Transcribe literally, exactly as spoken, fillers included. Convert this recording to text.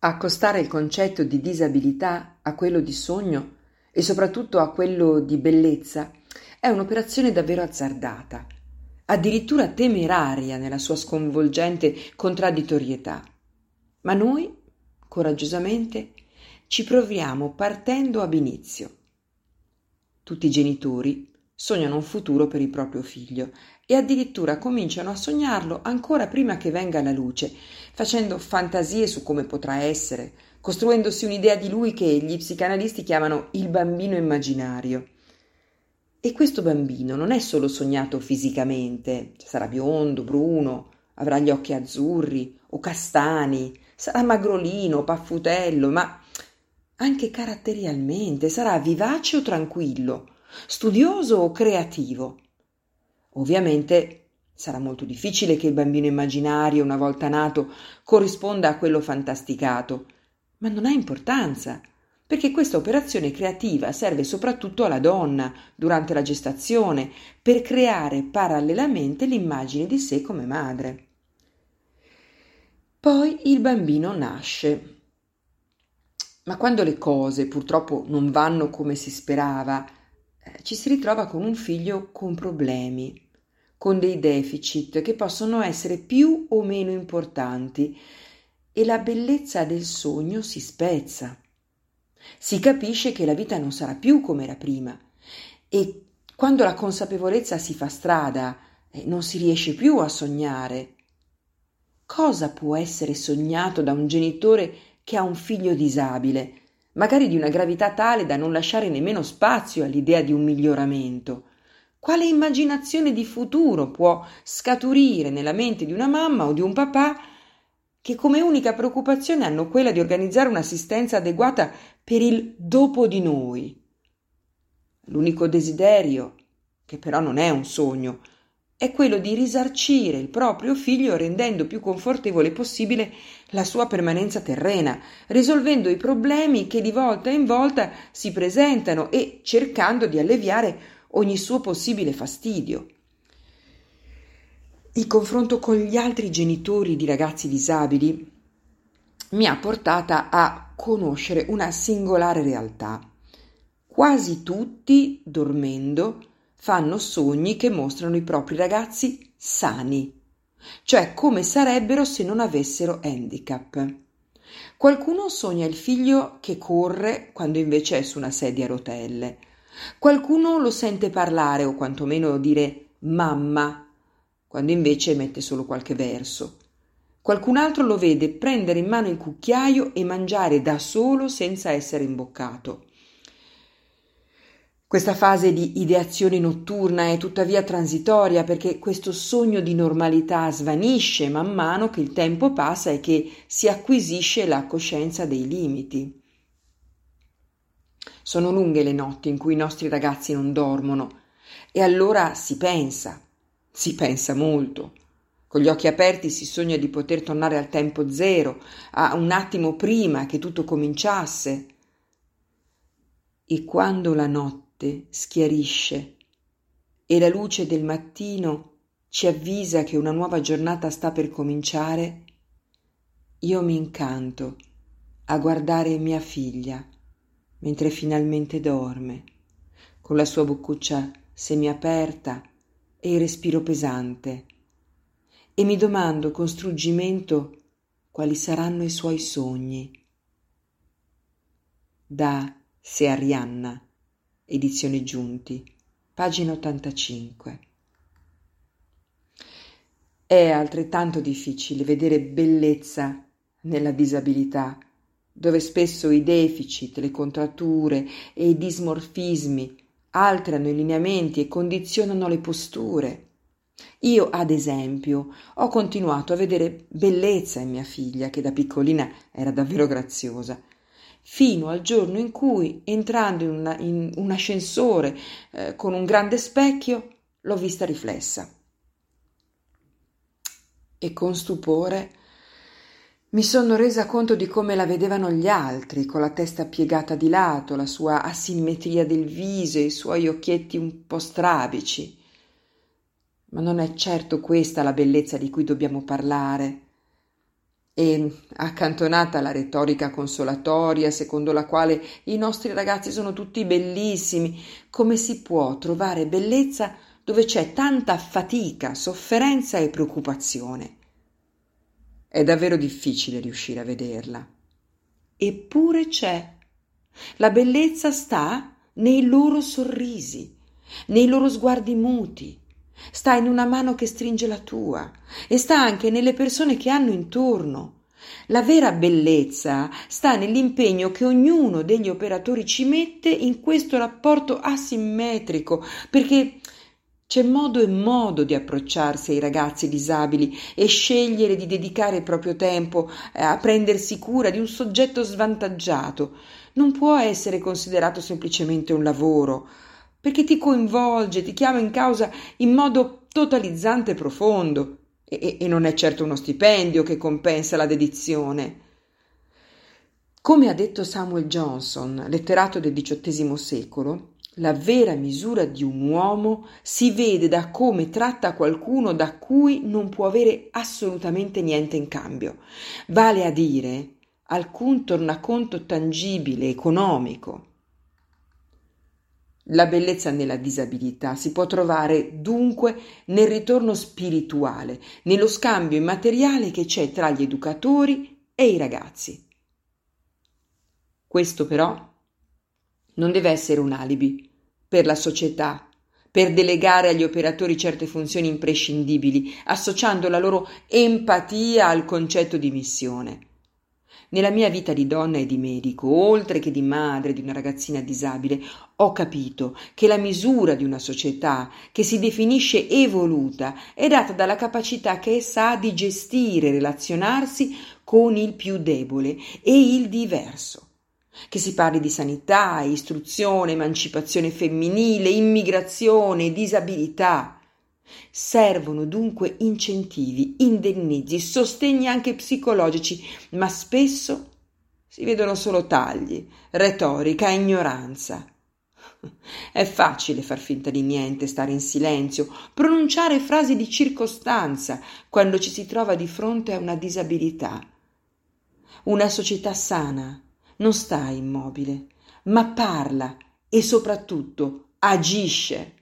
Accostare il concetto di disabilità a quello di sogno e soprattutto a quello di bellezza è un'operazione davvero azzardata, addirittura temeraria nella sua sconvolgente contraddittorietà. Ma noi, coraggiosamente, ci proviamo partendo ab inizio. Tutti i genitori sognano un futuro per il proprio figlio e addirittura cominciano a sognarlo ancora prima che venga alla luce, facendo fantasie su come potrà essere, costruendosi un'idea di lui che gli psicanalisti chiamano il bambino immaginario. E questo bambino non è solo sognato fisicamente, sarà biondo, bruno, avrà gli occhi azzurri o castani, sarà magrolino, paffutello, ma anche caratterialmente sarà vivace o tranquillo, studioso o creativo. Ovviamente sarà molto difficile che il bambino immaginario, una volta nato, corrisponda a quello fantasticato, ma non ha importanza, perché questa operazione creativa serve soprattutto alla donna durante la gestazione per creare parallelamente l'immagine di sé come madre. Poi il bambino nasce. Ma quando le cose purtroppo non vanno come si sperava, eh, ci si ritrova con un figlio con problemi, con dei deficit che possono essere più o meno importanti e la bellezza del sogno si spezza. Si capisce che la vita non sarà più come era prima e quando la consapevolezza si fa strada eh, non si riesce più a sognare. Cosa può essere sognato da un genitore che ha un figlio disabile, magari di una gravità tale da non lasciare nemmeno spazio all'idea di un miglioramento? Quale immaginazione di futuro può scaturire nella mente di una mamma o di un papà che come unica preoccupazione hanno quella di organizzare un'assistenza adeguata per il dopo di noi? L'unico desiderio, che però non è un sogno, è quello di risarcire il proprio figlio rendendo più confortevole possibile la sua permanenza terrena, risolvendo i problemi che di volta in volta si presentano e cercando di alleviare ogni suo possibile fastidio. Il confronto con gli altri genitori di ragazzi disabili mi ha portata a conoscere una singolare realtà. Quasi tutti, dormendo, fanno sogni che mostrano i propri ragazzi sani, cioè come sarebbero se non avessero handicap. Qualcuno sogna il figlio che corre quando invece è su una sedia a rotelle. Qualcuno lo sente parlare o quantomeno dire mamma, quando invece emette solo qualche verso. Qualcun altro lo vede prendere in mano il cucchiaio e mangiare da solo senza essere imboccato. Questa fase di ideazione notturna è tuttavia transitoria perché questo sogno di normalità svanisce man mano che il tempo passa e che si acquisisce la coscienza dei limiti. Sono lunghe le notti in cui i nostri ragazzi non dormono e allora si pensa, si pensa molto. Con gli occhi aperti si sogna di poter tornare al tempo zero, a un attimo prima che tutto cominciasse. E quando la notte schiarisce e la luce del mattino ci avvisa che una nuova giornata sta per cominciare, io mi incanto a guardare mia figlia mentre finalmente dorme, con la sua boccuccia semiaperta e il respiro pesante, e mi domando con struggimento quali saranno i suoi sogni. Da Se Arianna, edizione Giunti, pagina ottantacinque. È altrettanto difficile vedere bellezza nella disabilità, dove spesso i deficit, le contratture e i dismorfismi alterano i lineamenti e condizionano le posture. Io, ad esempio, ho continuato a vedere bellezza in mia figlia, che da piccolina era davvero graziosa, fino al giorno in cui, entrando in, una, in un ascensore eh, con un grande specchio, l'ho vista riflessa. E con stupore mi sono resa conto di come la vedevano gli altri, con la testa piegata di lato, la sua asimmetria del viso e i suoi occhietti un po' strabici. Ma non è certo questa la bellezza di cui dobbiamo parlare. E accantonata la retorica consolatoria secondo la quale i nostri ragazzi sono tutti bellissimi, come si può trovare bellezza dove c'è tanta fatica, sofferenza e preoccupazione? È davvero difficile riuscire a vederla. Eppure c'è. La bellezza sta nei loro sorrisi, nei loro sguardi muti, sta in una mano che stringe la tua e sta anche nelle persone che hanno intorno. La vera bellezza sta nell'impegno che ognuno degli operatori ci mette in questo rapporto asimmetrico, perché c'è modo e modo di approcciarsi ai ragazzi disabili e scegliere di dedicare il proprio tempo a prendersi cura di un soggetto svantaggiato. Non può essere considerato semplicemente un lavoro, perché ti coinvolge, ti chiama in causa in modo totalizzante e profondo, e, e non è certo uno stipendio che compensa la dedizione. Come ha detto Samuel Johnson, letterato del diciottesimo secolo, la vera misura di un uomo si vede da come tratta qualcuno da cui non può avere assolutamente niente in cambio, vale a dire alcun tornaconto tangibile, economico. La bellezza nella disabilità si può trovare dunque nel ritorno spirituale, nello scambio immateriale che c'è tra gli educatori e i ragazzi. Questo però non deve essere un alibi per la società, per delegare agli operatori certe funzioni imprescindibili, associando la loro empatia al concetto di missione. Nella mia vita di donna e di medico, oltre che di madre di una ragazzina disabile, ho capito che la misura di una società che si definisce evoluta è data dalla capacità che essa ha di gestire e relazionarsi con il più debole e il diverso. Che si parli di sanità, istruzione, emancipazione femminile, immigrazione, disabilità. Servono dunque incentivi, indennizzi, sostegni anche psicologici, ma spesso si vedono solo tagli, retorica, ignoranza. È facile far finta di niente, stare in silenzio, pronunciare frasi di circostanza quando ci si trova di fronte a una disabilità. Una società sana non sta immobile, ma parla e soprattutto agisce.